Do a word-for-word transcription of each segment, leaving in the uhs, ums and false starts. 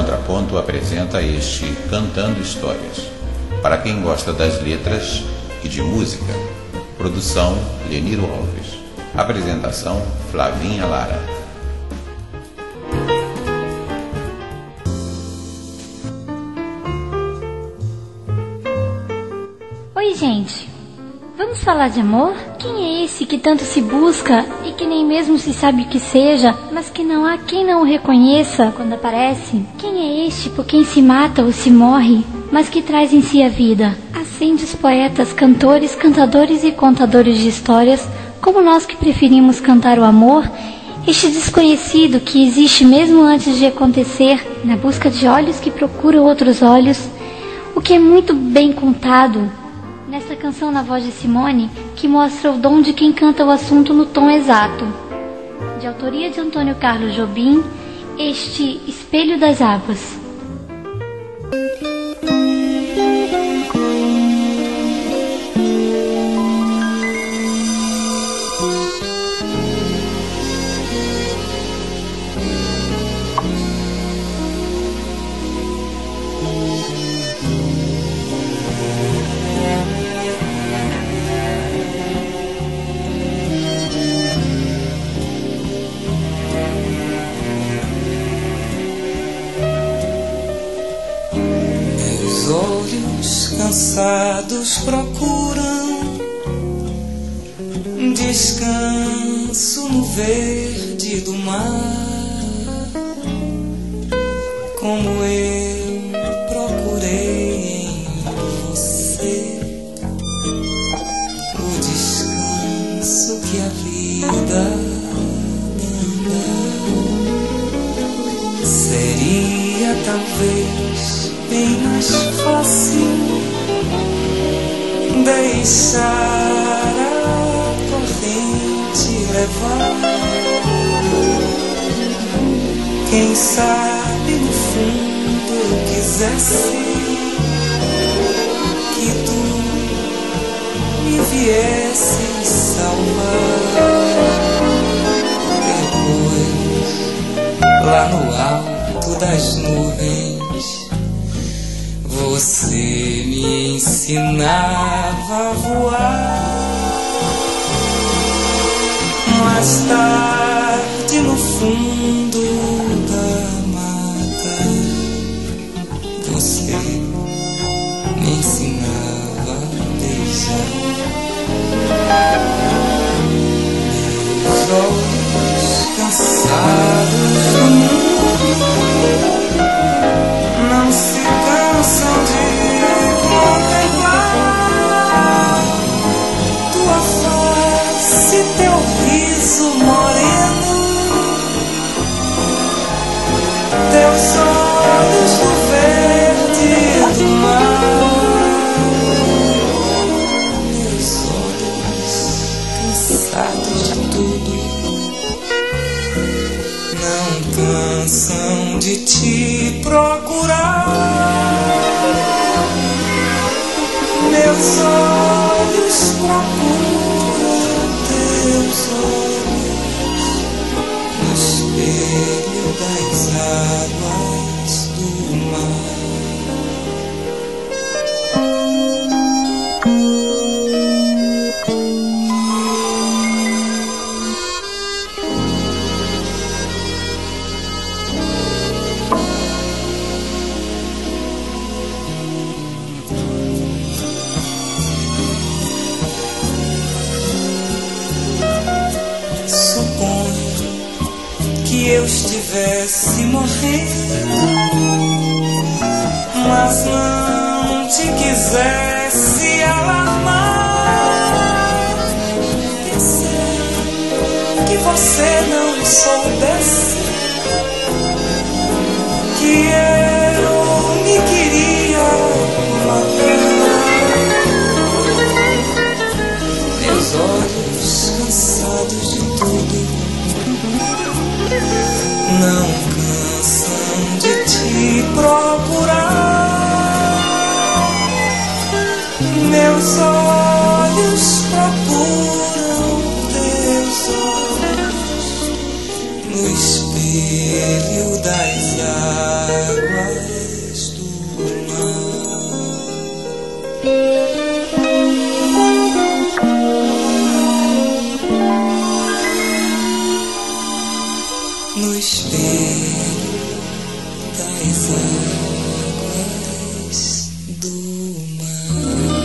Contraponto apresenta este Cantando Histórias. Para quem gosta das letras e de música, produção Leniro Alves. Apresentação Flavinha Lara. Oi, gente. Vamos falar de amor? Quem é esse que tanto se busca e que nem mesmo se sabe o que seja, mas que não há quem não o reconheça quando aparece? Quem é este por quem se mata ou se morre, mas que traz em si a vida? Acende os poetas, cantores, cantadores e contadores de histórias, como nós que preferimos cantar o amor, este desconhecido que existe mesmo antes de acontecer, na busca de olhos que procuram outros olhos, o que é muito bem contado nesta canção na voz de Simone, que mostra o dom de quem canta o assunto no tom exato. De autoria de Antônio Carlos Jobim, este Espelho das Águas. Os olhos cansados procuram descanso no verde do mar, como eu procurei em você o descanso que a vida dá. Seria talvez bem mais fácil deixar a corrente levar. Quem sabe no fundo eu quisesse que tu me viesses salvar. Depois, lá no alto das nuvens, você me ensinava a voar. Mais tarde, no fundo da mata, você me ensinava a beijar. Meus olhos cansados do mundo não se cansam de contemplar tua face, teu riso moreno, teus olhos do verde do mar, meus olhos cansados de tudo não cansam de te procurar. Meus olhos procuram teus olhos no espelho das águas do mar. Que eu estivesse morrendo, mas não te quisesse alarmar. Pensei que você não soubesse que eu me queria matar. Meus olhos cansados de tudo não cansam de te procurar. Meus olhos procuram teus olhos no espelho das águas. as águas do mar.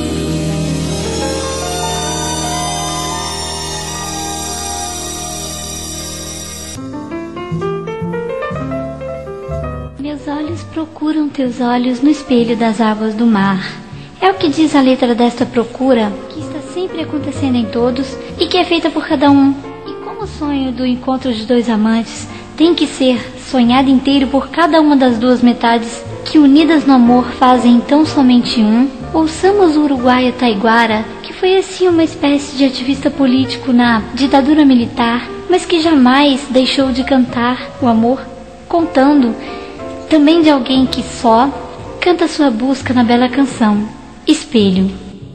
Meus olhos procuram teus olhos no espelho das águas do mar. É o que diz a letra desta procura, que está sempre acontecendo em todos e que é feita por cada um. E como o sonho do encontro de dois amantes tem que ser sonhado inteiro por cada uma das duas metades, que unidas no amor fazem então somente um, ouçamos o uruguaio Taiguara, que foi assim uma espécie de ativista político na ditadura militar, mas que jamais deixou de cantar o amor, contando também de alguém que só canta sua busca na bela canção Espelho.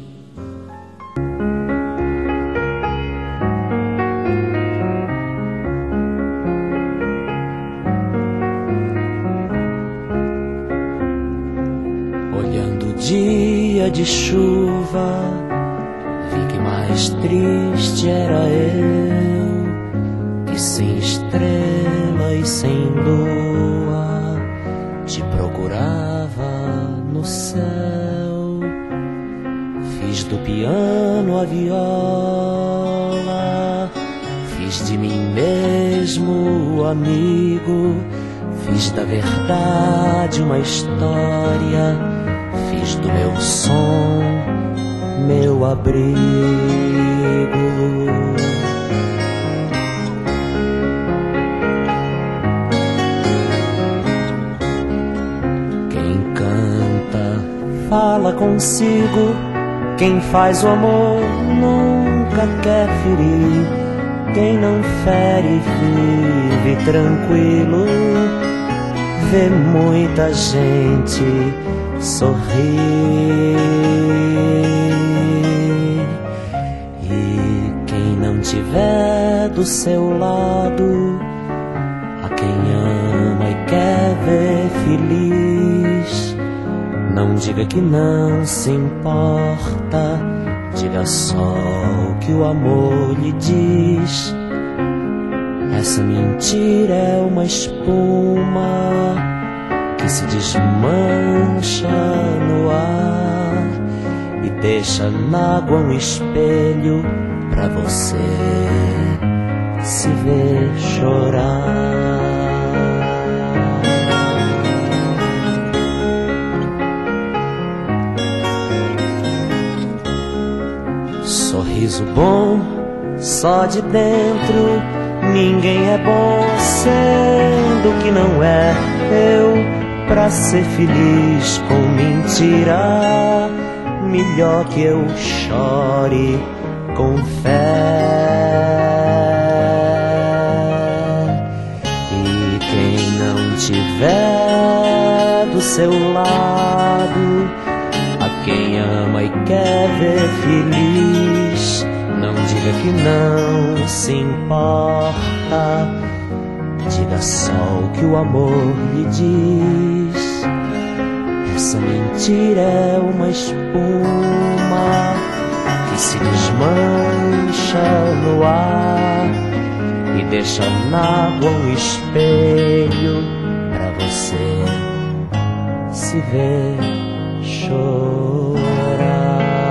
Olhando o dia de chuva, vi que mais triste era eu, que sem estrela e sem lua te procurava no céu. Fiz do piano a viola, fiz de mim mesmo o amigo, fiz da verdade uma história, fiz do meu som meu abrigo. Quem canta fala consigo, quem faz o amor nunca quer ferir, quem não fere vive tranquilo, vê muita gente sorrir. E quem não tiver do seu lado a quem ama e quer ver feliz, não diga que não se importa, diga só o que o amor lhe diz. Essa mentira é uma espuma que se desmancha no ar e deixa na água um espelho pra você se ver chorar. Sorriso bom só de dentro, ninguém é bom sendo que não é. Eu pra ser feliz com mentira, melhor que eu chore com fé. E quem não tiver do seu lado a quem ama e quer ver feliz, não diga que não se importa, diga só o que o amor lhe diz. Essa mentira é uma espuma que se desmancha no ar e deixa na água um espelho pra você se ver chorar.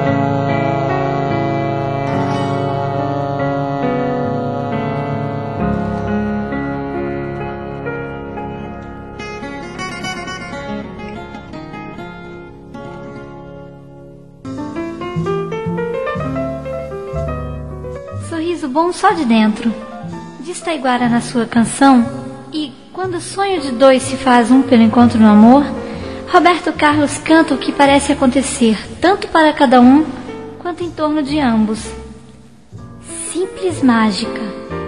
Sorriso bom só de dentro, diz Taiguara na sua canção. E quando o sonho de dois se faz um pelo encontro no amor, Roberto Carlos canta o que parece acontecer tanto para cada um quanto em torno de ambos. Simples mágica.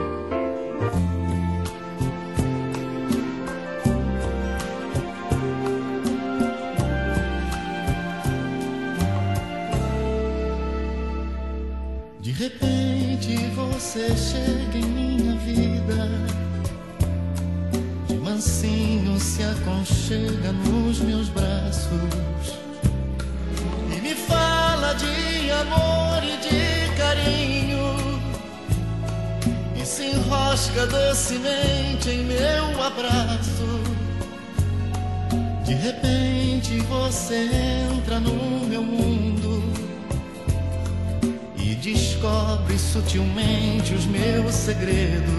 De repente você chega em minha vida, de mansinho se aconchega nos meus braços e me fala de amor e de carinho, e se enrosca docemente em meu abraço. De repente você entra no meu mundo e descobre sutilmente os meus segredos.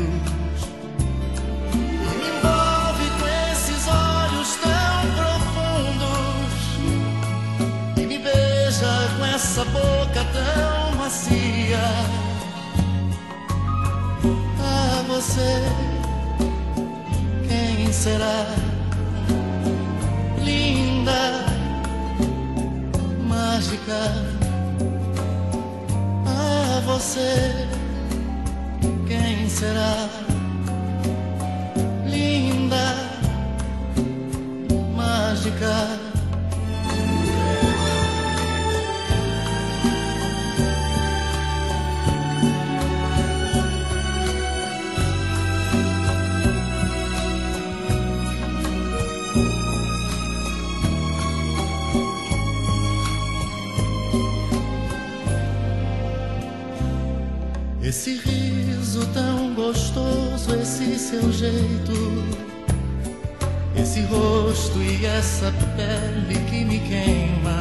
E me envolve com esses olhos tão profundos e me beija com essa boca tão macia. Ah, você, quem será? Linda, mágica. Ah, você, quem será? Linda, mágica. Esse riso tão gostoso, esse seu jeito, esse rosto e essa pele que me queima,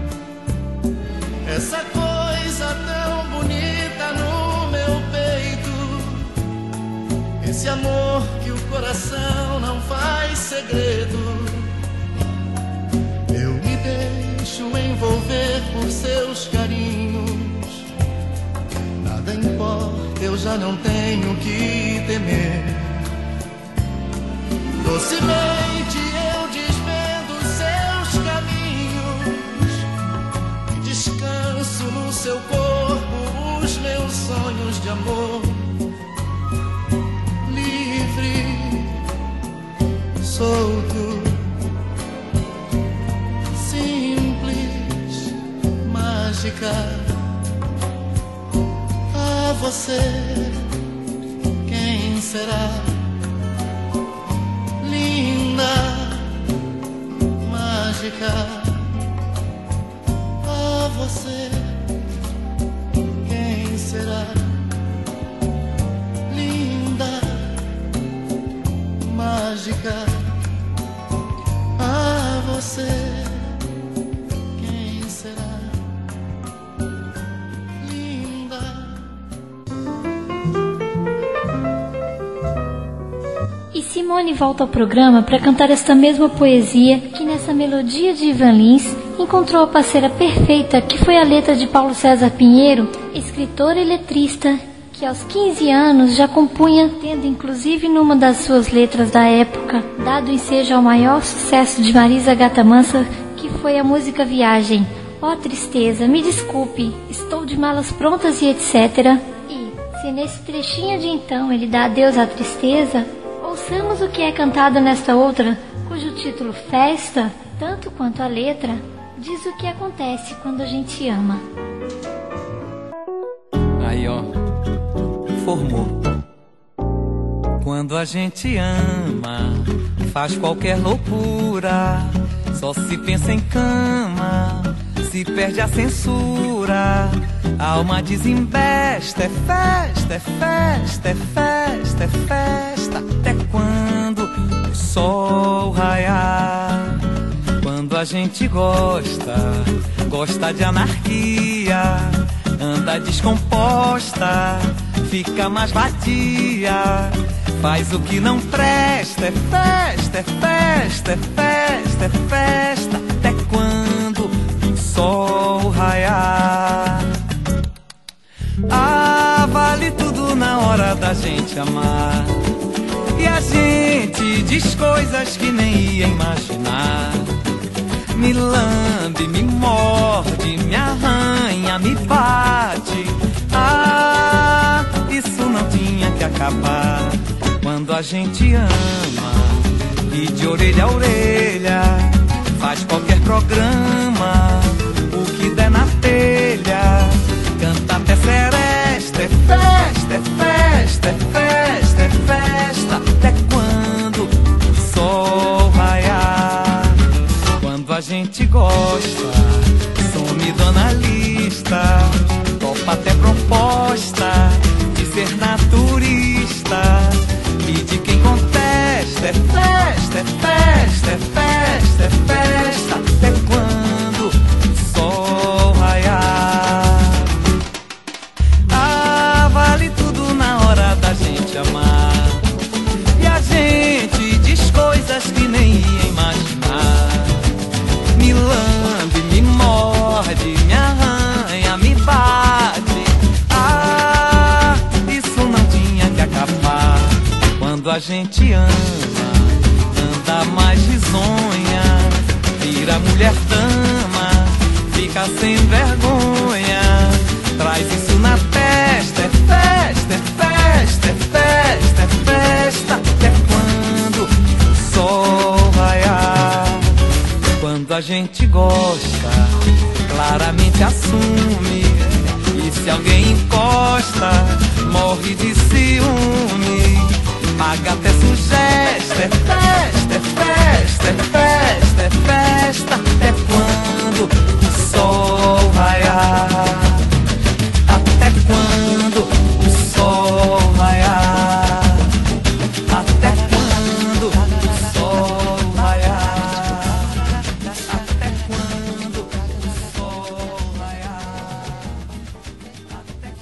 essa coisa tão bonita no meu peito, esse amor que o coração não faz segredo. Eu me deixo envolver por seus carinhos. Nada importa, eu já não tenho que temer. Docemente eu desvendo seus caminhos e descanso no seu corpo os meus sonhos de amor. Livre, solto, simples, mágica. Você, quem será? Linda, mágica. Ah, você, quem será? Linda, mágica. Ah, você, quem será? Simone volta ao programa para cantar esta mesma poesia que nessa melodia de Ivan Lins encontrou a parceira perfeita, que foi a letra de Paulo César Pinheiro, escritor e letrista, que aos quinze anos já compunha, tendo inclusive numa das suas letras da época dado ensejo ao maior sucesso de Marisa Gata Mansa, que foi a música Viagem. Ó tristeza, me desculpe, estou de malas prontas e etcétera. E, se nesse trechinho de então ele dá adeus à tristeza, ouçamos o que é cantado nesta outra, cujo título Festa, tanto quanto a letra, diz o que acontece quando a gente ama. Aí, ó, formou. Quando a gente ama, faz qualquer loucura, só se pensa em cama, se perde a censura, a alma desembesta, é festa, é festa, é festa, é festa, até quando o sol raiar. Quando a gente gosta, gosta de anarquia, anda descomposta, fica mais vadia, faz o que não presta, é festa, é festa, é festa, é festa, até quando o sol raiar. Ah, vale tudo na hora da gente amar, e a gente diz coisas que nem ia imaginar. Me lambe, me morde, me arranha, me bate. Ah, isso não tinha que acabar. Quando a gente ama e de orelha a orelha faz qualquer programa, o que der na telha, canta até seresta, é festa, é festa, é festa, é festa, até quando o sol raiar. Quando a gente gosta, some do analista, topa até proposta de ser naturista, e de quem contesta, é festa, é festa, é festa, é gente ama, anda mais risonha, vira mulher dama, fica sem vergonha, traz isso na testa, é festa, é festa, é festa, é festa, até quando o sol raiar. Quando a gente gosta, claramente assume, e se alguém encosta, morre de ciúme, paga até sugesta, é festa, é festa, é festa, é festa, até quando o sol raiar, até quando o sol raiar, até quando o sol raiar, até quando o sol raiar, até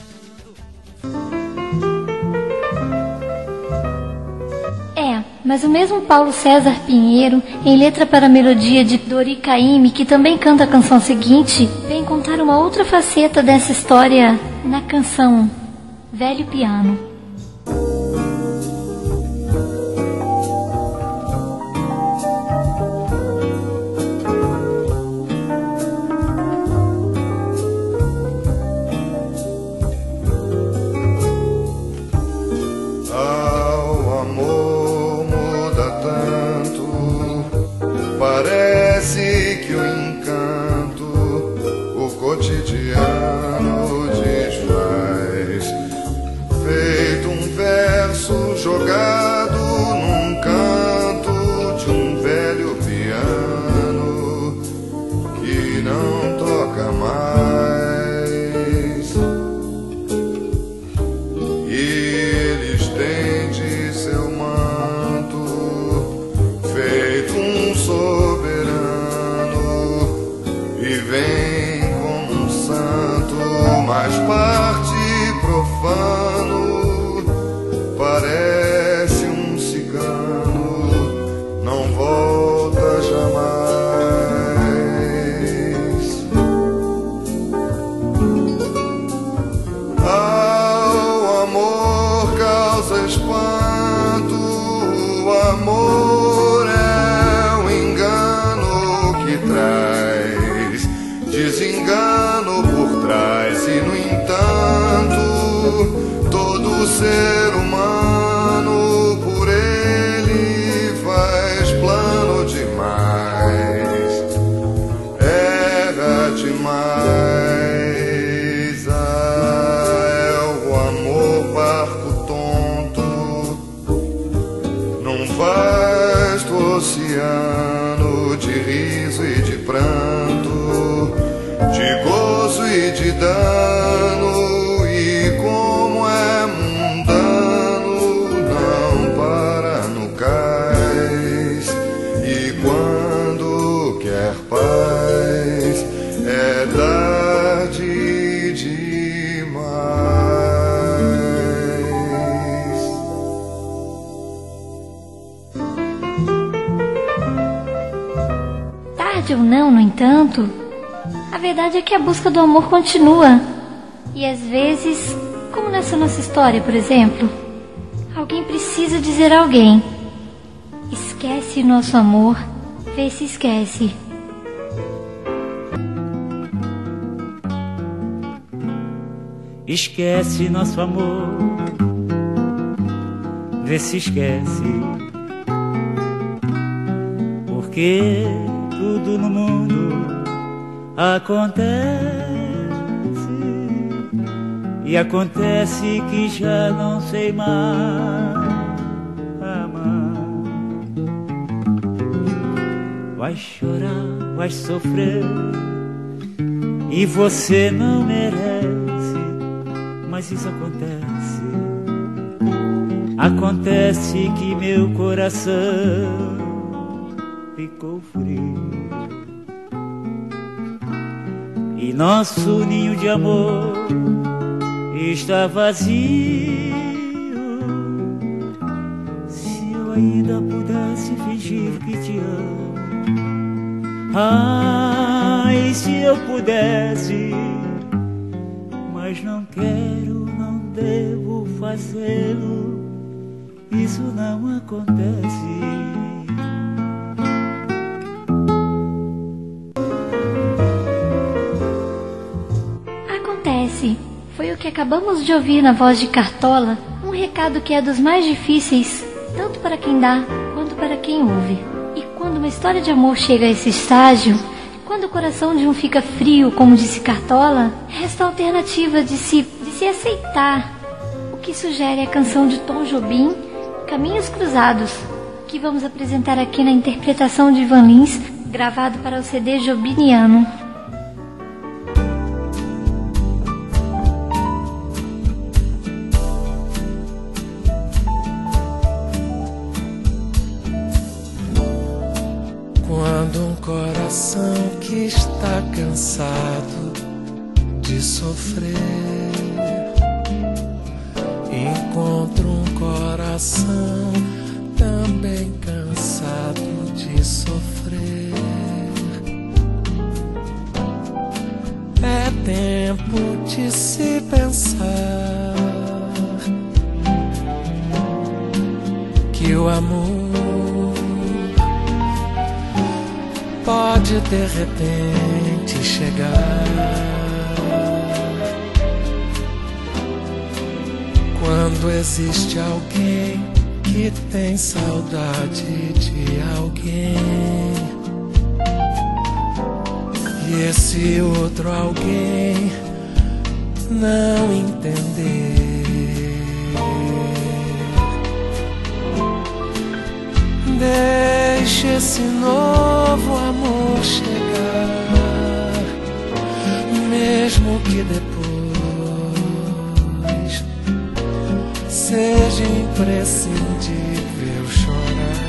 quando. É, mas o mesmo Paulo César Pinheiro, em letra para a melodia de Dori Caymmi, que também canta a canção seguinte, vem contar uma outra faceta dessa história na canção Velho Piano. Parece que o encanto, o cotidiano desfaz, feito um verso jogado num canto de um velho piano que não toca mais. E ele estende seu manto, feito um soberano, e vem como um santo, mas parte profano, parece um cigano, não volta jamais. Ao amor causa espanto, o amor é um engano que traz desengano por trás, e no entanto todo ser humano por ele faz plano demais, erra demais. Ah, é o amor barco tonto num vasto oceano de riso e de pranto, de gozo e de dano, e como é mundano, não para no cais, e quando quer paz é tarde demais. Tarde ou não, no entanto, a verdade é que a busca do amor continua. E às vezes, como nessa nossa história, por exemplo, alguém precisa dizer a alguém: esquece nosso amor, vê se esquece. Esquece nosso amor, vê se esquece, porque tudo no mundo acontece, e acontece que já não sei mais amar. Vai chorar, vai sofrer, e você não merece, mas isso acontece. Acontece que meu coração ficou frio, e nosso ninho de amor está vazio. Se eu ainda pudesse fingir que te amo, ai, se eu pudesse, mas não quero, não devo fazê-lo, isso não acontece. Acontece. Foi o que acabamos de ouvir na voz de Cartola, um recado que é dos mais difíceis, tanto para quem dá quanto para quem ouve. E quando uma história de amor chega a esse estágio, quando o coração de um fica frio, como disse Cartola, resta a alternativa de se, de se aceitar, o que sugere a canção de Tom Jobim, Caminhos Cruzados, que vamos apresentar aqui na interpretação de Ivan Lins, gravado para o C D Jobiniano. Quando um coração que está cansado de sofrer encontra um coração também cansado de sofrer, é tempo de se pensar que o amor pode de repente chegar quando existe alguém que tem saudade de alguém e esse outro alguém não entender. Deixe esse novo amor chegar, mesmo que depois seja imprescindível chorar.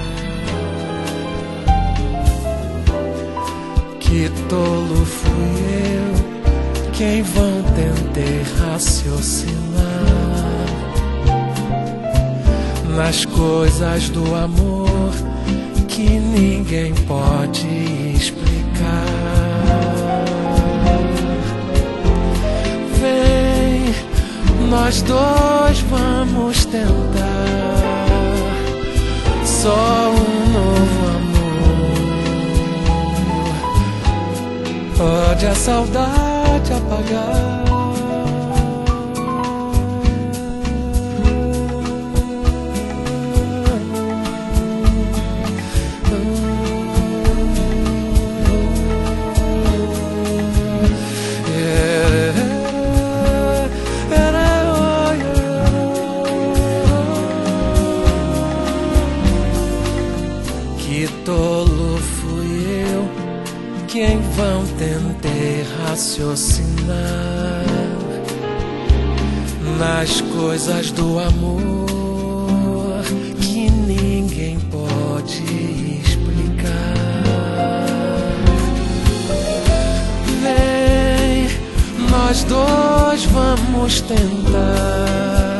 Que tolo fui eu, quem vão tentei raciocinar nas coisas do amor que ninguém pode explicar. Vem, nós dois vamos tentar só um novo amor. Pode a saudade apagar. Quem vão tentei raciocinar nas coisas do amor que ninguém pode explicar. Vem, nós dois vamos tentar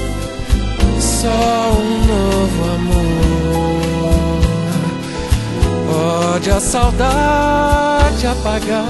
só um novo amor. Pode a saudade apagar.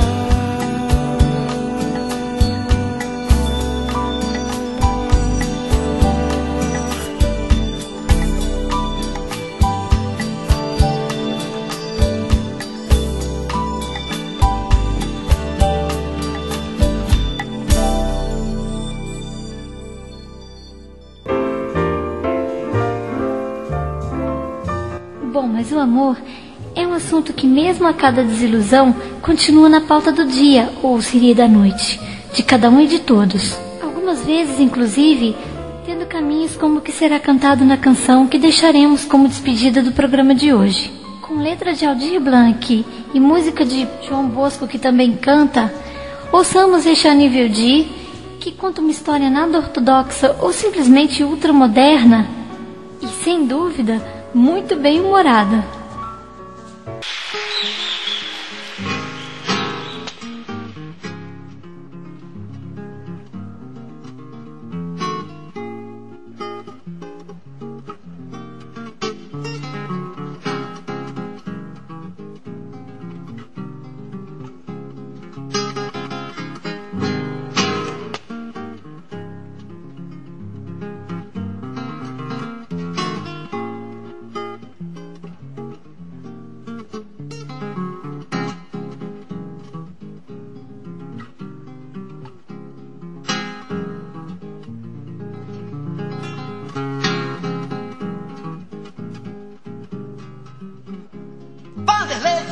Bom, mas o amor é um assunto que, mesmo a cada desilusão, continua na pauta do dia, ou seria da noite, de cada um e de todos. Algumas vezes, inclusive, tendo caminhos como o que será cantado na canção que deixaremos como despedida do programa de hoje. Com letra de Aldir Blanc e música de João Bosco, que também canta, ouçamos Rechani Veldi, que conta uma história nada ortodoxa ou simplesmente ultramoderna e, sem dúvida, muito bem-humorada.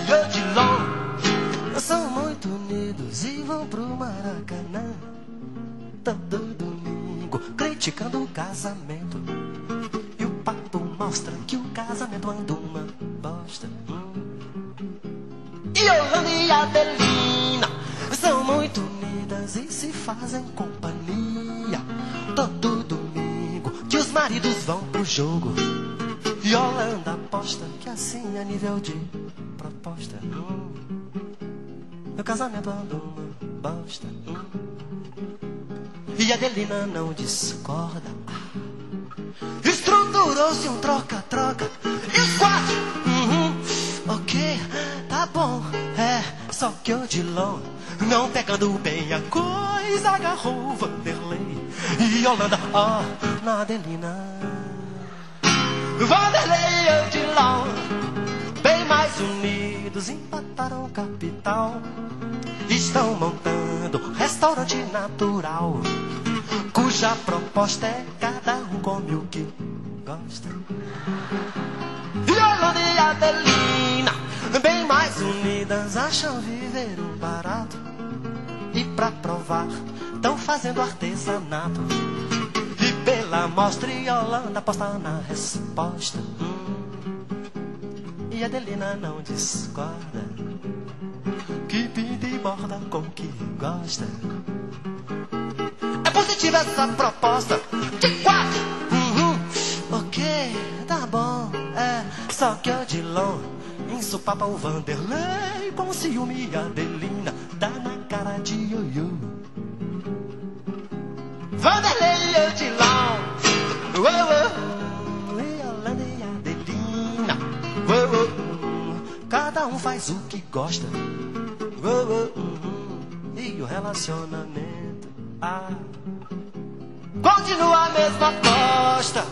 e Odilon são muito unidos e vão pro Maracanã todo domingo criticando o casamento. E o papo mostra que o casamento anda uma bosta. E Yolanda e Adelina são muito unidas e se fazem companhia todo domingo que os maridos vão pro jogo. Yolanda aposta que assim é nível de proposta. Hum. Meu casamento andou uma bosta. Hum. E Adelina não discorda. Estruturou-se um troca-troca. E os quatro, uhum, ok, tá bom. É, só que Odilon, não pegando bem a coisa, agarrou o Vanderlei. E Yolanda, ó, oh, na Adelina. Vanderlei e Odilon, bem mais unidos, empataram o capital. Estão montando restaurante natural, cuja proposta é cada um come o que gosta. Yolanda e Adelina, bem mais unidas, acham viver um barato. E pra provar, tão fazendo artesanato. E pela mostra, Yolanda aposta na resposta. Hum. E Adelina não discorda, que pinta e borda com o que gosta. É positiva essa proposta de quatro, uhum, ok, tá bom. É, só que Odilon ensopapa o Vanderlei com ciúme e Adelina dá na cara de ioiô. Vanderlei e Odilon, oh, oh, Yolanda e Adelina, oh, oh, cada um faz o que gosta. Oh, oh, oh, e o relacionamento, ah, continua a mesma aposta.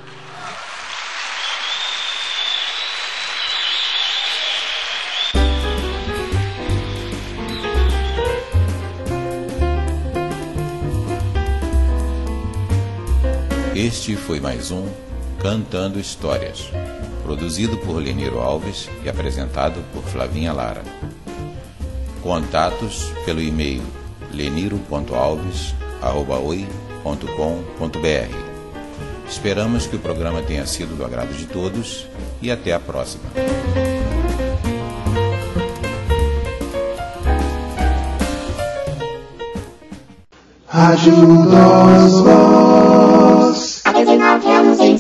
Este foi mais um Cantando Histórias, produzido por Leniro Alves e apresentado por Flavinha Lara. Contatos pelo e-mail leniro ponto alves arroba oi ponto com ponto br. Esperamos que o programa tenha sido do agrado de todos e até a próxima. Rádio Nós Voz. Há dezenove anos em